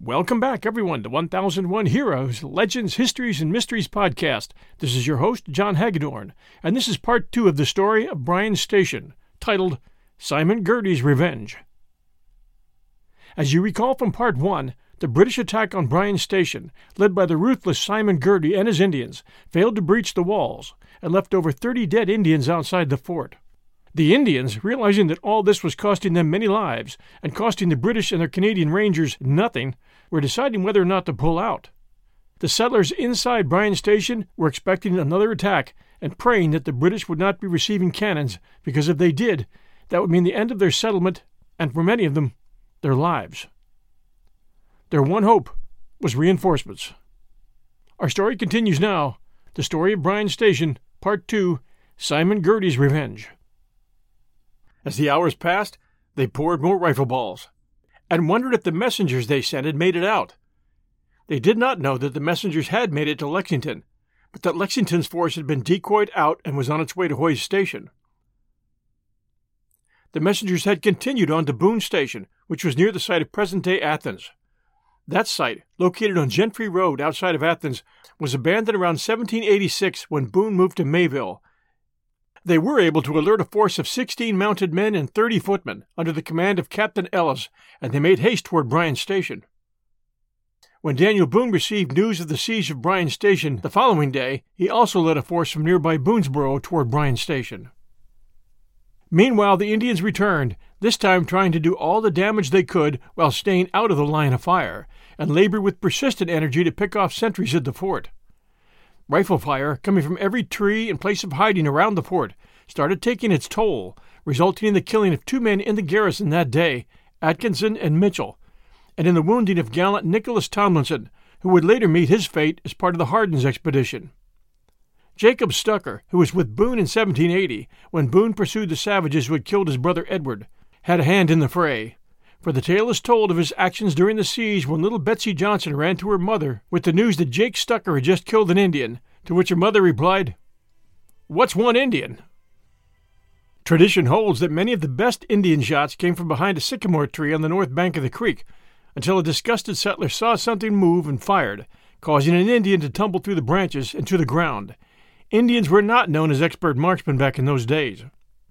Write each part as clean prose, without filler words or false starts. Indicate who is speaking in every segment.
Speaker 1: Welcome back, everyone, to 1001 Heroes, Legends, Histories, and Mysteries podcast. This is your host, John Hagedorn, and this is part 2 of the story of Bryan Station, titled Simon Girty's Revenge. As you recall from part 1, the British attack on Bryan Station, led by the ruthless Simon Girty and his Indians, failed to breach the walls and left over 30 dead Indians outside the fort. The Indians, realizing that all this was costing them many lives and costing the British and their Canadian Rangers nothing, were deciding whether or not to pull out. The settlers inside Bryan Station were expecting another attack and praying that the British would not be receiving cannons, because if they did, that would mean the end of their settlement and, for many of them, their lives. Their one hope was reinforcements. Our story continues now. The story of Bryan Station, Part 2, Simon Girty's Revenge. As the hours passed, they poured more rifle balls, and wondered if the messengers they sent had made it out. They did not know that the messengers had made it to Lexington, but that Lexington's force had been decoyed out and was on its way to Hoy's Station. The messengers had continued on to Boone Station, which was near the site of present-day Athens. That site, located on Gentry Road outside of Athens, was abandoned around 1786 when Boone moved to Mayville. They were able to alert a force of 16 mounted men and 30 footmen under the command of Captain Ellis, and they made haste toward Bryan Station. When Daniel Boone received news of the siege of Bryan Station the following day, he also led a force from nearby Boonesboro toward Bryan Station. Meanwhile, the Indians returned, this time trying to do all the damage they could while staying out of the line of fire, and labored with persistent energy to pick off sentries at the fort. Rifle fire, coming from every tree and place of hiding around the fort, started taking its toll, resulting in the killing of 2 men in the garrison that day, Atkinson and Mitchell, and in the wounding of gallant Nicholas Tomlinson, who would later meet his fate as part of the Hardin's expedition. Jacob Stucker, who was with Boone in 1780, when Boone pursued the savages who had killed his brother Edward, had a hand in the fray, for the tale is told of his actions during the siege when little Betsy Johnson ran to her mother with the news that Jake Stucker had just killed an Indian, to which her mother replied, "What's one Indian?" Tradition holds that many of the best Indian shots came from behind a sycamore tree on the north bank of the creek, until a disgusted settler saw something move and fired, causing an Indian to tumble through the branches and to the ground. Indians were not known as expert marksmen back in those days.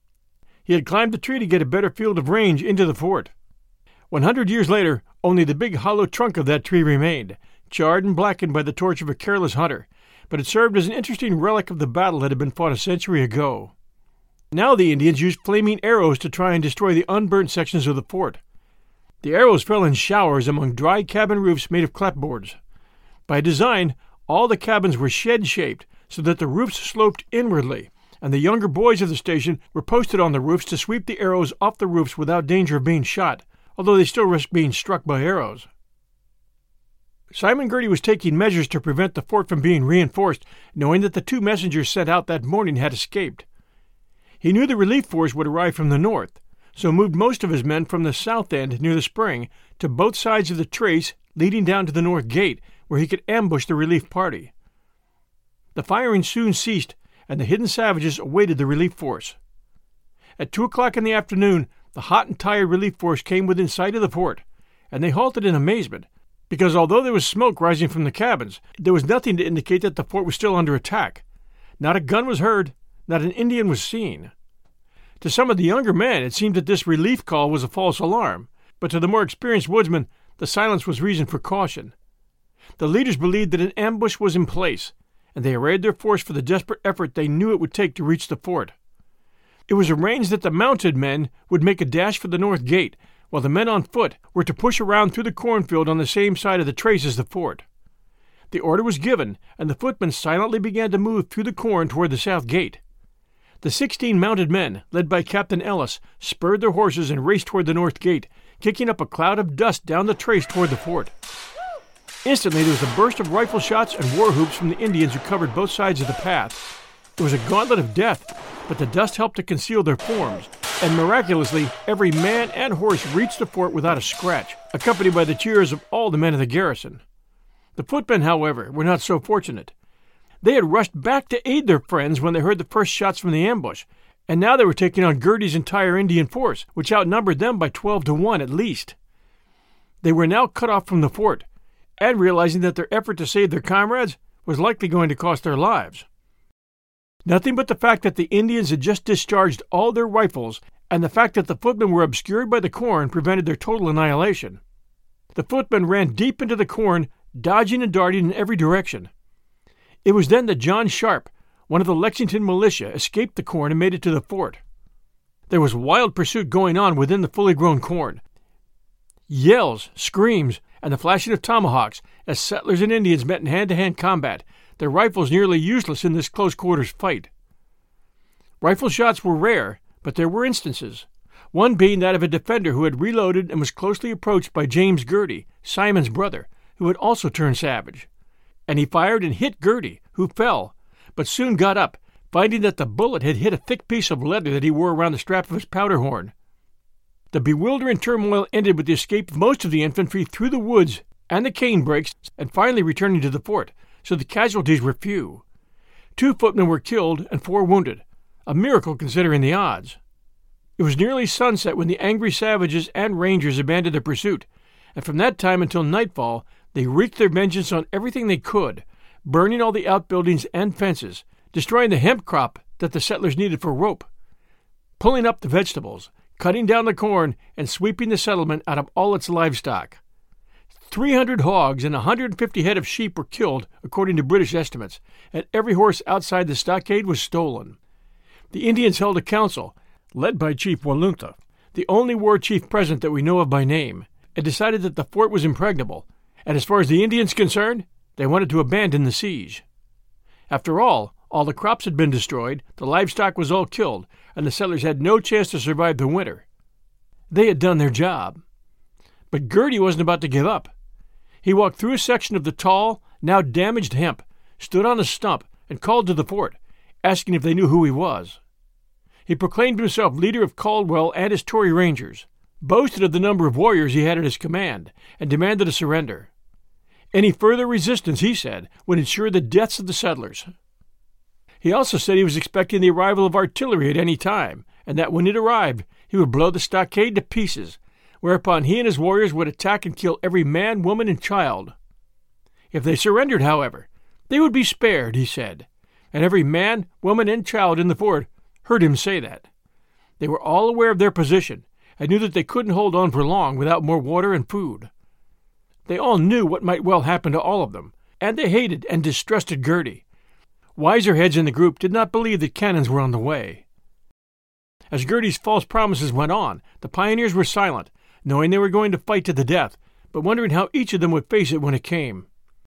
Speaker 1: He had climbed the tree to get a better field of range into the fort. 100 years later, only the big hollow trunk of that tree remained, charred and blackened by the torch of a careless hunter, but it served as an interesting relic of the battle that had been fought a century ago. Now the Indians used flaming arrows to try and destroy the unburnt sections of the fort. The arrows fell in showers among dry cabin roofs made of clapboards. By design, all the cabins were shed-shaped so that the roofs sloped inwardly, and the younger boys of the station were posted on the roofs to sweep the arrows off the roofs without danger of being shot, although they still risked being struck by arrows. Simon Girty was taking measures to prevent the fort from being reinforced, knowing that the 2 messengers sent out that morning had escaped. He knew the relief force would arrive from the north, so moved most of his men from the south end near the spring to both sides of the trace leading down to the north gate, where he could ambush the relief party. The firing soon ceased, and the hidden savages awaited the relief force. At 2 o'clock in the afternoon, the hot and tired relief force came within sight of the fort, and they halted in amazement, because although there was smoke rising from the cabins, there was nothing to indicate that the fort was still under attack. Not a gun was heard, not an Indian was seen. To some of the younger men, it seemed that this relief call was a false alarm, but to the more experienced woodsmen, the silence was reason for caution. The leaders believed that an ambush was in place, and they arrayed their force for the desperate effort they knew it would take to reach the fort. It was arranged that the mounted men would make a dash for the north gate, while the men on foot were to push around through the cornfield on the same side of the trace as the fort. The order was given, and the footmen silently began to move through the corn toward the south gate. The 16 mounted men, led by Captain Ellis, spurred their horses and raced toward the north gate, kicking up a cloud of dust down the trace toward the fort. Instantly there was a burst of rifle shots and war whoops from the Indians who covered both sides of the path. It was a gauntlet of death, but the dust helped to conceal their forms, and miraculously every man and horse reached the fort without a scratch, accompanied by the cheers of all the men of the garrison. The footmen, however, were not so fortunate. They had rushed back to aid their friends when they heard the first shots from the ambush, and now they were taking on Girty's entire Indian force, which outnumbered them by 12 to 1 at least. They were now cut off from the fort, and realizing that their effort to save their comrades was likely going to cost their lives. Nothing but the fact that the Indians had just discharged all their rifles and the fact that the footmen were obscured by the corn prevented their total annihilation. The footmen ran deep into the corn, dodging and darting in every direction. It was then that John Sharp, one of the Lexington militia, escaped the corn and made it to the fort. There was wild pursuit going on within the fully grown corn. Yells, screams, and the flashing of tomahawks as settlers and Indians met in hand-to-hand combat, their rifles nearly useless in this close-quarters fight. Rifle shots were rare, but there were instances, one being that of a defender who had reloaded and was closely approached by James Girty, Simon's brother, who had also turned savage. And he fired and hit Girty, who fell, but soon got up, finding that the bullet had hit a thick piece of leather that he wore around the strap of his powder horn. The bewildering turmoil ended with the escape of most of the infantry through the woods and the cane brakes, and finally returning to the fort, so the casualties were few. 2 footmen were killed and 4 wounded, a miracle considering the odds. It was nearly sunset when the angry savages and rangers abandoned their pursuit, and from that time until nightfall they wreaked their vengeance on everything they could, burning all the outbuildings and fences, destroying the hemp crop that the settlers needed for rope, pulling up the vegetables, cutting down the corn, and sweeping the settlement out of all its livestock. 300 hogs and 150 head of sheep were killed, according to British estimates, and every horse outside the stockade was stolen. The Indians held a council, led by Chief Walunta, the only war chief present that we know of by name, and decided that the fort was impregnable, and as far as the Indians concerned, they wanted to abandon the siege. After all the crops had been destroyed, the livestock was all killed, and the settlers had no chance to survive the winter. They had done their job. But Girty wasn't about to give up. He walked through a section of the tall, now damaged hemp, stood on a stump, and called to the fort, asking if they knew who he was. He proclaimed himself leader of Caldwell and his Tory Rangers, boasted of the number of warriors he had at his command, and demanded a surrender. Any further resistance, he said, would ensure the deaths of the settlers. He also said he was expecting the arrival of artillery at any time, and that when it arrived, he would blow the stockade to pieces, whereupon he and his warriors would attack and kill every man, woman, and child. If they surrendered, however, they would be spared, he said, and every man, woman, and child in the fort heard him say that. They were all aware of their position, and knew that they couldn't hold on for long without more water and food. They all knew what might well happen to all of them, and they hated and distrusted Girty. Wiser heads in the group did not believe that cannons were on the way. As Girty's false promises went on, the pioneers were silent, knowing they were going to fight to the death, but wondering how each of them would face it when it came.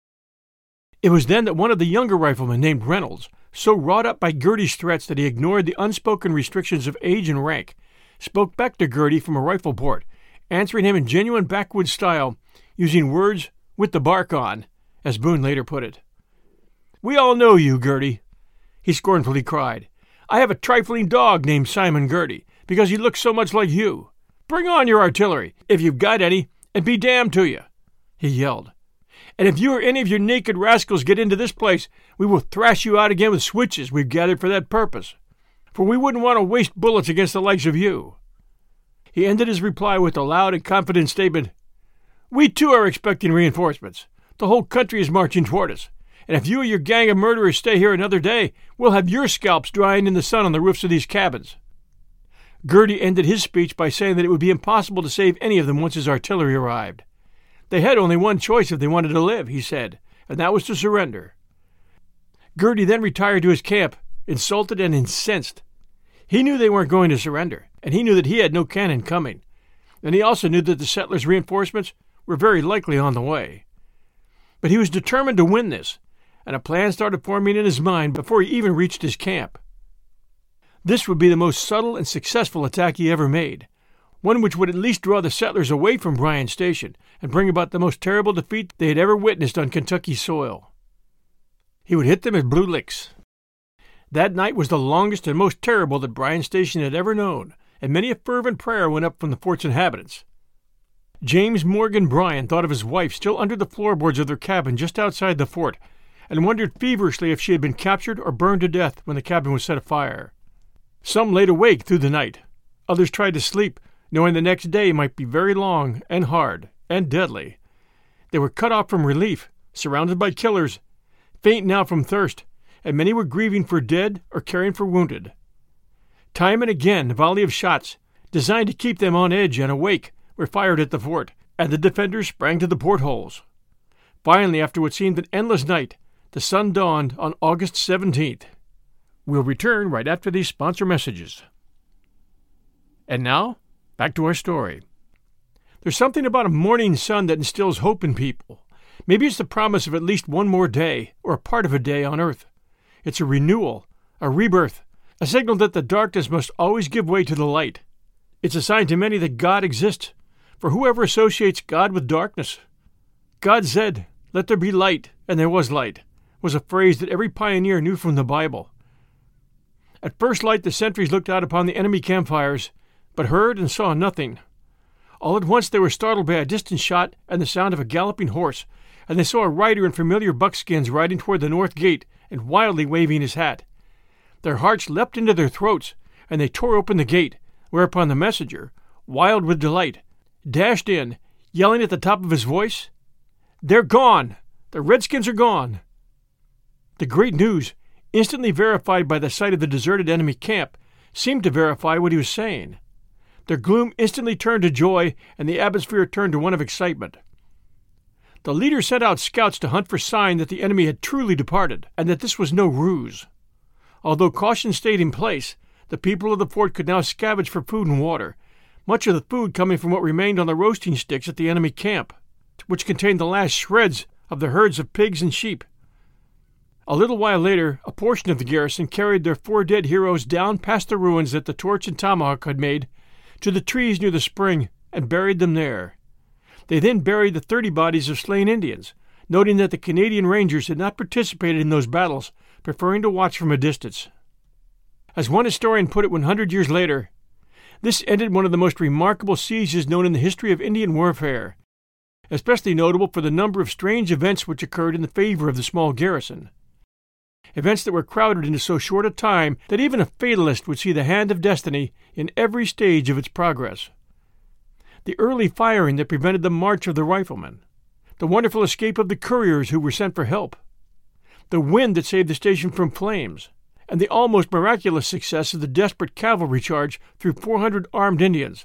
Speaker 1: It was then that one of the younger riflemen, named Reynolds, so wrought up by Girty's threats that he ignored the unspoken restrictions of age and rank, spoke back to Girty from a rifle port, answering him in genuine backwoods style, using words with the bark on, as Boone later put it. "We all know you, Girty," he scornfully cried. "I have a trifling dog named Simon Girty, because he looks so much like you. Bring on your artillery, if you've got any, and be damned to you," he yelled. "And if you or any of your naked rascals get into this place, we will thrash you out again with switches we've gathered for that purpose, for we wouldn't want to waste bullets against the likes of you." He ended his reply with a loud and confident statement, "We too are expecting reinforcements. The whole country is marching toward us, and if you or your gang of murderers stay here another day, we'll have your scalps drying in the sun on the roofs of these cabins." Girty ended his speech by saying that it would be impossible to save any of them once his artillery arrived. They had only one choice if they wanted to live, he said, and that was to surrender. Girty then retired to his camp, insulted and incensed. He knew they weren't going to surrender, and he knew that he had no cannon coming, and he also knew that the settlers' reinforcements were very likely on the way. But he was determined to win this, and a plan started forming in his mind before he even reached his camp. This would be the most subtle and successful attack he ever made, one which would at least draw the settlers away from Bryan Station and bring about the most terrible defeat they had ever witnessed on Kentucky soil. He would hit them as blue licks. That night was the longest and most terrible that Bryan Station had ever known, and many a fervent prayer went up from the fort's inhabitants. James Morgan Bryan thought of his wife still under the floorboards of their cabin just outside the fort, and wondered feverishly if she had been captured or burned to death when the cabin was set afire. Some laid awake through the night. Others tried to sleep, knowing the next day might be very long and hard and deadly. They were cut off from relief, surrounded by killers, faint now from thirst, and many were grieving for dead or caring for wounded. Time and again, a volley of shots, designed to keep them on edge and awake, were fired at the fort, and the defenders sprang to the portholes. Finally, after what seemed an endless night, the sun dawned on August 17th. We'll return right after these sponsor messages. And now, back to our story. There's something about a morning sun that instills hope in people. Maybe it's the promise of at least one more day, or a part of a day on earth. It's a renewal, a rebirth, a signal that the darkness must always give way to the light. It's a sign to many that God exists, for whoever associates God with darkness. God said, "Let there be light," and there was light, was a phrase that every pioneer knew from the Bible. At first light the sentries looked out upon the enemy campfires, but heard and saw nothing. All at once they were startled by a distant shot and the sound of a galloping horse, and they saw a rider in familiar buckskins riding toward the north gate and wildly waving his hat. Their hearts leapt into their throats, and they tore open the gate, whereupon the messenger, wild with delight, dashed in, yelling at the top of his voice, "They're gone! The redskins are gone!" The great news, instantly verified by the sight of the deserted enemy camp, seemed to verify what he was saying. Their gloom instantly turned to joy, and the atmosphere turned to one of excitement. The leader sent out scouts to hunt for sign that the enemy had truly departed, and that this was no ruse. Although caution stayed in place, the people of the fort could now scavenge for food and water, much of the food coming from what remained on the roasting sticks at the enemy camp, which contained the last shreds of the herds of pigs and sheep. A little while later, a portion of the garrison carried their 4 dead heroes down past the ruins that the torch and tomahawk had made to the trees near the spring and buried them there. They then buried the 30 bodies of slain Indians, noting that the Canadian Rangers had not participated in those battles, preferring to watch from a distance. As one historian put it 100 years later, this ended one of the most remarkable sieges known in the history of Indian warfare, especially notable for the number of strange events which occurred in the favor of the small garrison. Events that were crowded into so short a time that even a fatalist would see the hand of destiny in every stage of its progress. The early firing that prevented the march of the riflemen, the wonderful escape of the couriers who were sent for help, the wind that saved the station from flames, and the almost miraculous success of the desperate cavalry charge through 400 armed Indians.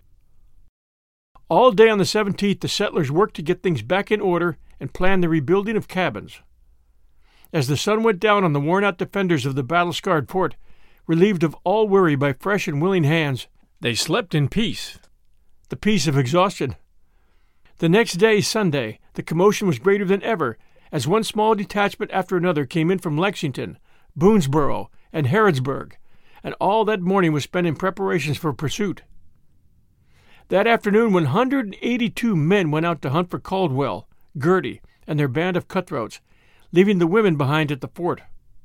Speaker 1: All day on the 17th, the settlers worked to get things back in order and plan the rebuilding of cabins. As the sun went down on the worn-out defenders of the battle-scarred fort, relieved of all worry by fresh and willing hands, they slept in peace, the peace of exhaustion. The next day, Sunday, the commotion was greater than ever, as one small detachment after another came in from Lexington, Boonesboro, and Harrodsburg, and all that morning was spent in preparations for pursuit. That afternoon, 182 men went out to hunt for Caldwell, Girty, and their band of cutthroats, leaving the women behind at the fort.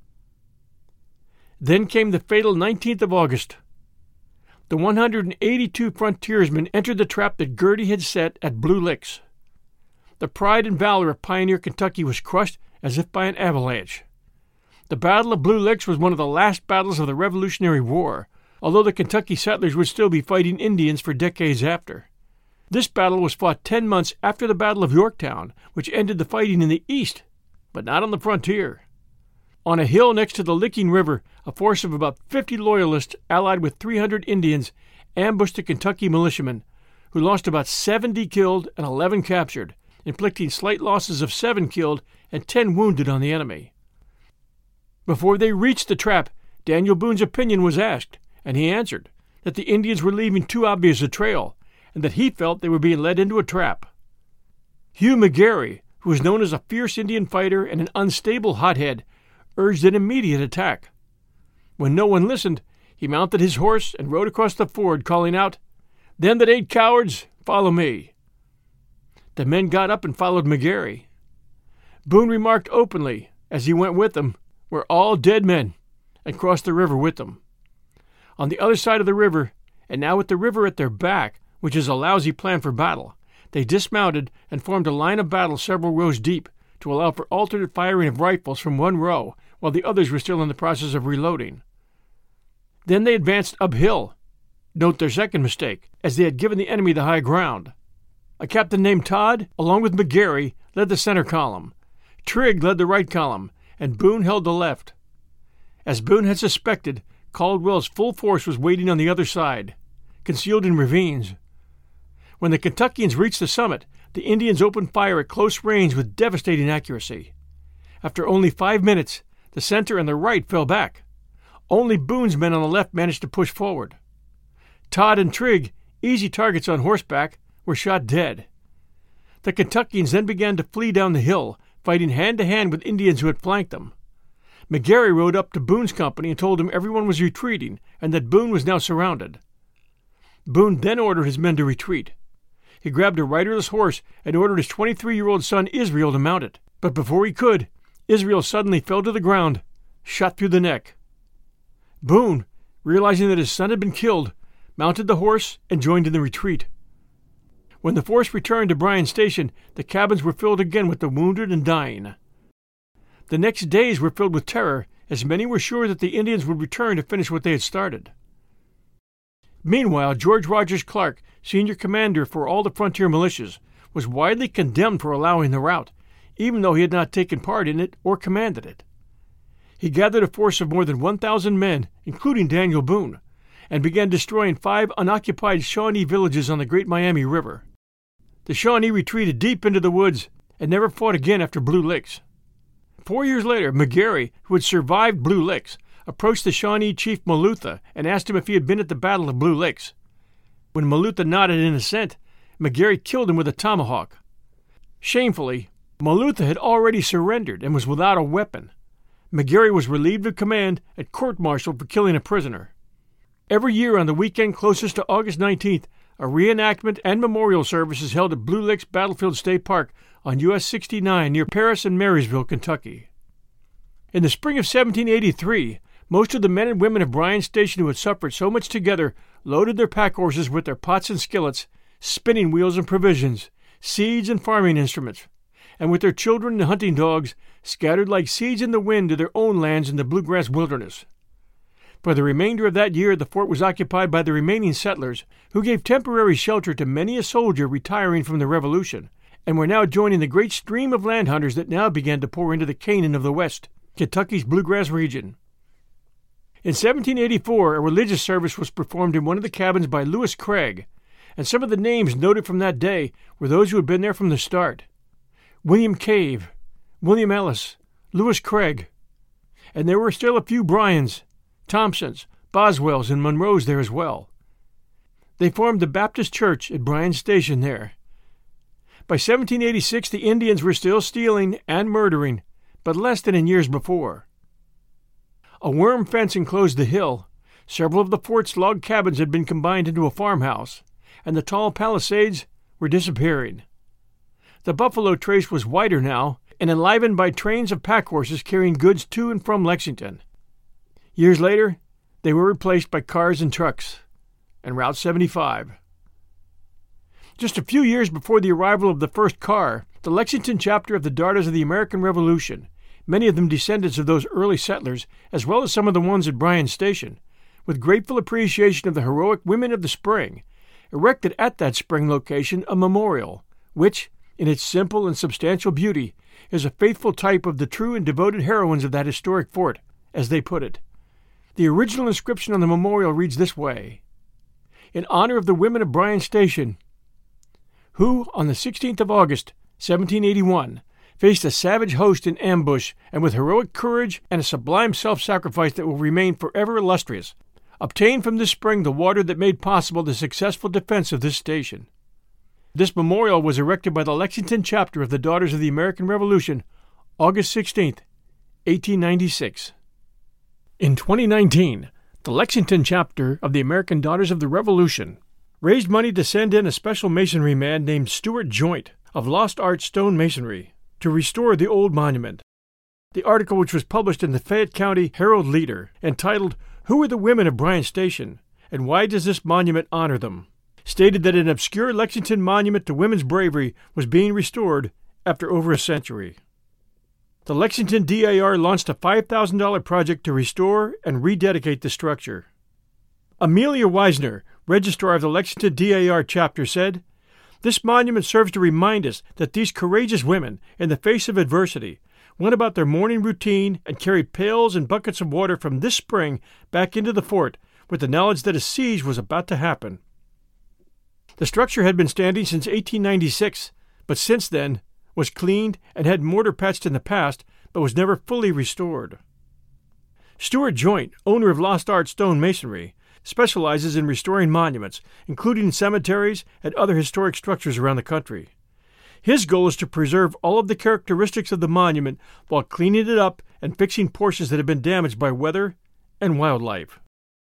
Speaker 1: Then came the fatal 19th of August. The 182 frontiersmen entered the trap that Girty had set at Blue Licks. The pride and valor of pioneer Kentucky was crushed as if by an avalanche. The Battle of Blue Licks was one of the last battles of the Revolutionary War, although the Kentucky settlers would still be fighting Indians for decades after. This battle was fought 10 months after the Battle of Yorktown, which ended the fighting in the east, but not on the frontier. On a hill next to the Licking River, a force of about 50 Loyalists, allied with 300 Indians, ambushed the Kentucky militiamen, who lost about 70 killed and 11 captured, inflicting slight losses of 7 killed and 10 wounded on the enemy. Before they reached the trap, Daniel Boone's opinion was asked, and he answered that the Indians were leaving too obvious a trail, and that he felt they were being led into a trap. Hugh McGarry, who was known as a fierce Indian fighter and an unstable hothead, urged an immediate attack. When no one listened, he mounted his horse and rode across the ford, calling out, "Them that ain't cowards, follow me." The men got up and followed McGarry. Boone remarked openly, as he went with them, "We're all dead men," and crossed the river with them. On the other side of the river, and now with the river at their back, which is a lousy plan for battle, they dismounted and formed a line of battle several rows deep to allow for alternate firing of rifles from one row while the others were still in the process of reloading. Then they advanced uphill. Note their second mistake, as they had given the enemy the high ground. A captain named Todd, along with McGarry, led the center column. Trigg led the right column, and Boone held the left. As Boone had suspected, Caldwell's full force was waiting on the other side, concealed in ravines. When the Kentuckians reached the summit, the Indians opened fire at close range with devastating accuracy. After only 5 minutes, the center and the right fell back. Only Boone's men on the left managed to push forward. Todd and Trigg, easy targets on horseback, were shot dead. The Kentuckians then began to flee down the hill, fighting hand-to-hand with Indians who had flanked them. McGarry rode up to Boone's company and told him everyone was retreating and that Boone was now surrounded. Boone then ordered his men to retreat. He grabbed a riderless horse and ordered his 23-year-old son Israel to mount it. But before he could, Israel suddenly fell to the ground, shot through the neck. Boone, realizing that his son had been killed, mounted the horse and joined in the retreat. When the force returned to Bryan Station, the cabins were filled again with the wounded and dying. The next days were filled with terror, as many were sure that the Indians would return to finish what they had started. Meanwhile, George Rogers Clark, senior commander for all the frontier militias, was widely condemned for allowing the rout, even though he had not taken part in it or commanded it. He gathered a force of more than 1,000 men, including Daniel Boone, and began destroying 5 unoccupied Shawnee villages on the Great Miami River. The Shawnee retreated deep into the woods and never fought again after Blue Licks. 4 years later, McGarry, who had survived Blue Licks, approached the Shawnee chief Malutha and asked him if he had been at the Battle of Blue Licks. When Malutha nodded in assent, McGarry killed him with a tomahawk. Shamefully, Malutha had already surrendered and was without a weapon. McGarry was relieved of command and court-martialed for killing a prisoner. Every year on the weekend closest to August 19th, a reenactment and memorial service is held at Blue Licks Battlefield State Park on US 69 near Paris and Marysville, Kentucky. In the spring of 1783, most of the men and women of Bryan Station who had suffered so much together loaded their pack horses with their pots and skillets, spinning wheels and provisions, seeds and farming instruments, and with their children and hunting dogs scattered like seeds in the wind to their own lands in the bluegrass wilderness. For the remainder of that year, the fort was occupied by the remaining settlers, who gave temporary shelter to many a soldier retiring from the Revolution, and were now joining the great stream of land hunters that now began to pour into the Canaan of the West, Kentucky's bluegrass region. In 1784, a religious service was performed in one of the cabins by Lewis Craig, and some of the names noted from that day were those who had been there from the start. William Cave, William Ellis, Lewis Craig, and there were still a few Bryans, Thompsons, Boswells, and Monroes there as well. They formed the Baptist Church at Bryan Station there. By 1786, the Indians were still stealing and murdering, but less than in years before. A worm fence enclosed the hill. Several of the fort's log cabins had been combined into a farmhouse, and the tall palisades were disappearing. The buffalo trace was wider now, and enlivened by trains of pack horses carrying goods to and from Lexington. Years later, they were replaced by cars and trucks, and Route 75. Just a few years before the arrival of the first car, the Lexington chapter of the Daughters of the American Revolution, many of them descendants of those early settlers, as well as some of the ones at Bryan Station, with grateful appreciation of the heroic women of the spring, erected at that spring location a memorial, which, in its simple and substantial beauty, is a faithful type of the true and devoted heroines of that historic fort, as they put it. The original inscription on the memorial reads this way: "In honor of the women of Bryan Station, who, on the 16th of August, 1781, faced a savage host in ambush, and with heroic courage and a sublime self-sacrifice that will remain forever illustrious, obtained from this spring the water that made possible the successful defense of this station." This memorial was erected by the Lexington chapter of the Daughters of the American Revolution, August 16th, 1896. In 2019, the Lexington chapter of the American Daughters of the Revolution raised money to send in a special masonry man named Stuart Joint of Lost Art Stone Masonry to restore the old monument. The article, which was published in the Fayette County Herald Leader, entitled "Who are the Women of Bryan Station, and Why Does This Monument Honor Them?" stated that an obscure Lexington monument to women's bravery was being restored after over a century. The Lexington DAR launched a $5,000 project to restore and rededicate the structure. Amelia Wisner, registrar of the Lexington DAR chapter, said, This monument serves to remind us that these courageous women, in the face of adversity, went about their morning routine and carried pails and buckets of water from this spring back into the fort with the knowledge that a siege was about to happen. The structure had been standing since 1896, but since then was cleaned and had mortar patched in the past, but was never fully restored. Stuart Joint, owner of Lost Art Stone Masonry, specializes in restoring monuments, including cemeteries and other historic structures around the country. His goal is to preserve all of the characteristics of the monument while cleaning it up and fixing portions that have been damaged by weather and wildlife.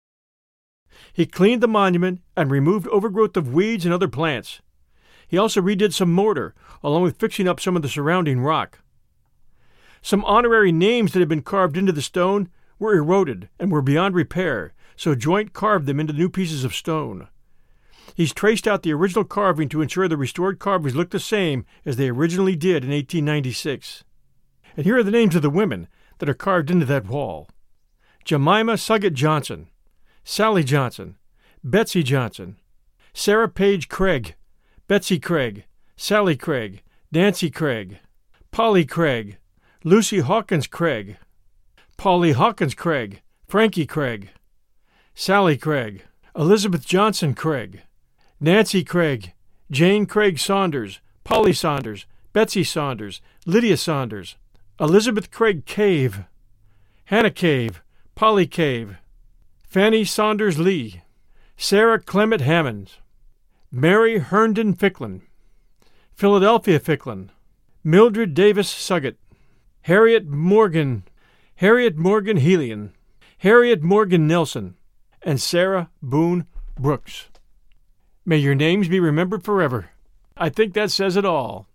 Speaker 1: He cleaned the monument and removed overgrowth of weeds and other plants. He also redid some mortar, along with fixing up some of the surrounding rock. Some honorary names that had been carved into the stone were eroded and were beyond repair, so Joint carved them into new pieces of stone. He's traced out the original carving to ensure the restored carvings look the same as they originally did in 1896. And here are the names of the women that are carved into that wall: Jemima Suggett Johnson, Sally Johnson, Betsy Johnson, Sarah Page Craig, Betsy Craig, Sally Craig, Nancy Craig, Polly Craig, Lucy Hawkins Craig, Polly Hawkins Craig, Frankie Craig, Sally Craig, Elizabeth Johnson Craig, Nancy Craig, Jane Craig Saunders, Polly Saunders, Betsy Saunders, Lydia Saunders, Elizabeth Craig Cave, Hannah Cave, Polly Cave, Fanny Saunders Lee, Sarah Clement Hammond, Mary Herndon Ficklin, Philadelphia Ficklin, Mildred Davis Suggett, Harriet Morgan Helian, Harriet Morgan Nelson, and Sarah Boone Brooks. May your names be remembered forever. I think that says it all.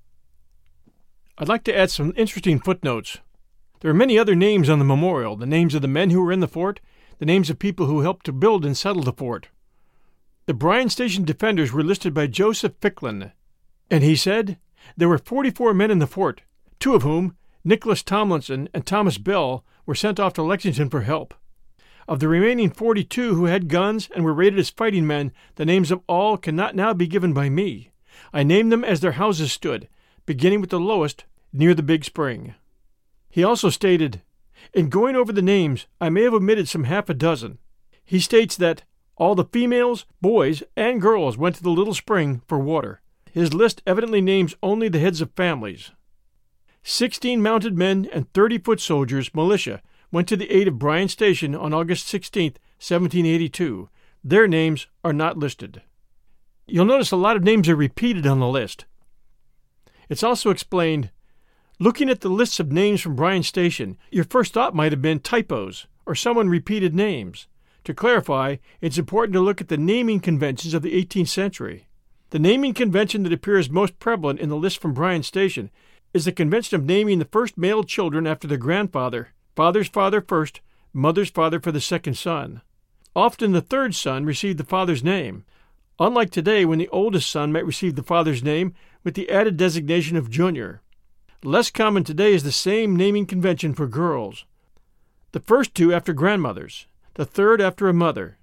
Speaker 1: I'd like to add some interesting footnotes. There are many other names on the memorial, the names of the men who were in the fort, the names of people who helped to build and settle the fort. The Bryan Station defenders were listed by Joseph Ficklin, and he said there were 44 men in the fort, 2 of whom, Nicholas Tomlinson and Thomas Bell, were sent off to Lexington for help. Of the remaining 42 who had guns and were rated as fighting men, the names of all cannot now be given by me. I named them as their houses stood, beginning with the lowest, near the big spring. He also stated, in going over the names, I may have omitted some half a dozen. He states that all the females, boys, and girls went to the little spring for water. His list evidently names only the heads of families. 16 mounted men and 30 foot soldiers, militia, went to the aid of Bryan Station on August 16, 1782. Their names are not listed. You'll notice a lot of names are repeated on the list. It's also explained, looking at the lists of names from Bryan Station, your first thought might have been typos, or someone repeated names. To clarify, it's important to look at the naming conventions of the 18th century. The naming convention that appears most prevalent in the list from Bryan Station is the convention of naming the first male children after their grandfather, father's father first, mother's father for the second son. Often the third son received the father's name, unlike today when the oldest son might receive the father's name with the added designation of junior. Less common today is the same naming convention for girls. The first 2 after grandmothers, the third after a mother.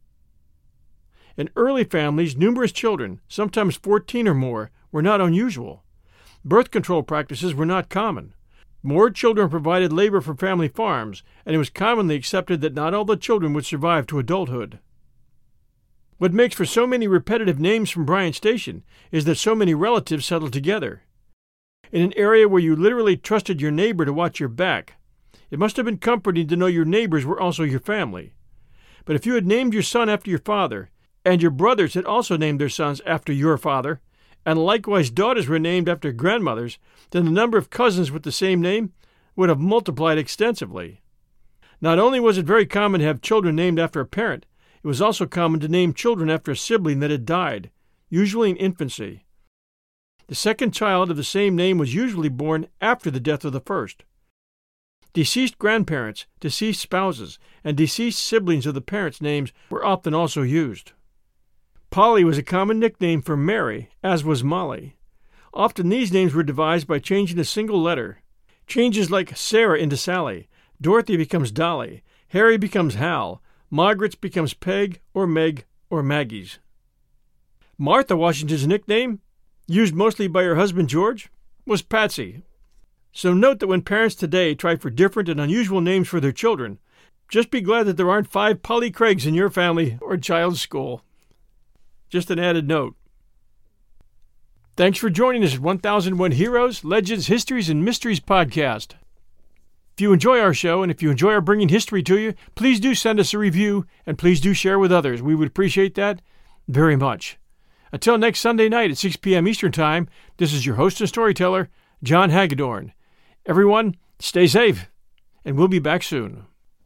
Speaker 1: In early families, numerous children, sometimes 14 or more, were not unusual. Birth control practices were not common. More children provided labor for family farms, and it was commonly accepted that not all the children would survive to adulthood. What makes for so many repetitive names from Bryan Station is that so many relatives settled together. In an area where you literally trusted your neighbor to watch your back, it must have been comforting to know your neighbors were also your family. But if you had named your son after your father, and your brothers had also named their sons after your father, and likewise daughters were named after grandmothers, then the number of cousins with the same name would have multiplied extensively. Not only was it very common to have children named after a parent, it was also common to name children after a sibling that had died, usually in infancy. The second child of the same name was usually born after the death of the first. Deceased grandparents, deceased spouses, and deceased siblings of the parents' names were often also used. Polly was a common nickname for Mary, as was Molly. Often these names were devised by changing a single letter. Changes like Sarah into Sally, Dorothy becomes Dolly, Harry becomes Hal, Margaret's becomes Peg or Meg or Maggie's. Martha Washington's nickname? used mostly by her husband George, was Patsy. So note that when parents today try for different and unusual names for their children, just be glad that there aren't 5 Polly Craigs in your family or child's school. Just an added note. Thanks for joining us at 1001 Heroes, Legends, Histories, and Mysteries podcast. If you enjoy our show and if you enjoy our bringing history to you, please do send us a review and please do share with others. We would appreciate that very much. Until next Sunday night at 6 p.m. Eastern Time, this is your host and storyteller, John Hagedorn. Everyone, stay safe, and we'll be back soon.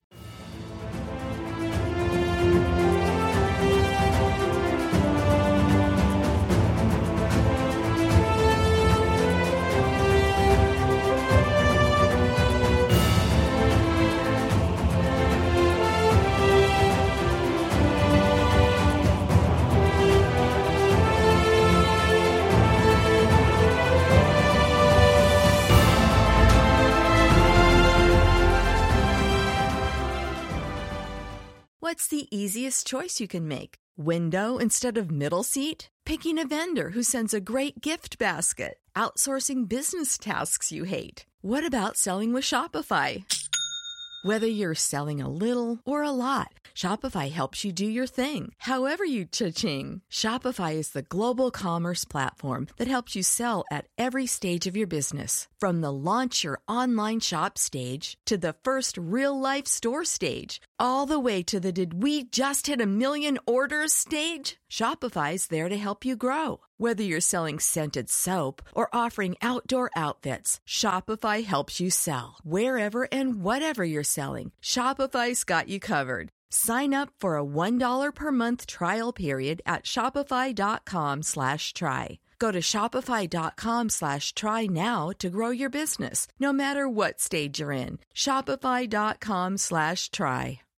Speaker 2: What's the easiest choice you can make? Window instead of middle seat? Picking a vendor who sends a great gift basket? Outsourcing business tasks you hate? What about selling with Shopify? Whether you're selling a little or a lot, Shopify helps you do your thing, however you cha-ching. Shopify is the global commerce platform that helps you sell at every stage of your business. From the launch your online shop stage to the first real-life store stage, all the way to the did we just hit 1 million orders stage. Shopify's there to help you grow. Whether you're selling scented soap or offering outdoor outfits, Shopify helps you sell. Wherever and whatever you're selling, Shopify's got you covered. Sign up for a $1 per month trial period at shopify.com/try. Go to shopify.com/try now to grow your business, no matter what stage you're in. Shopify.com/try.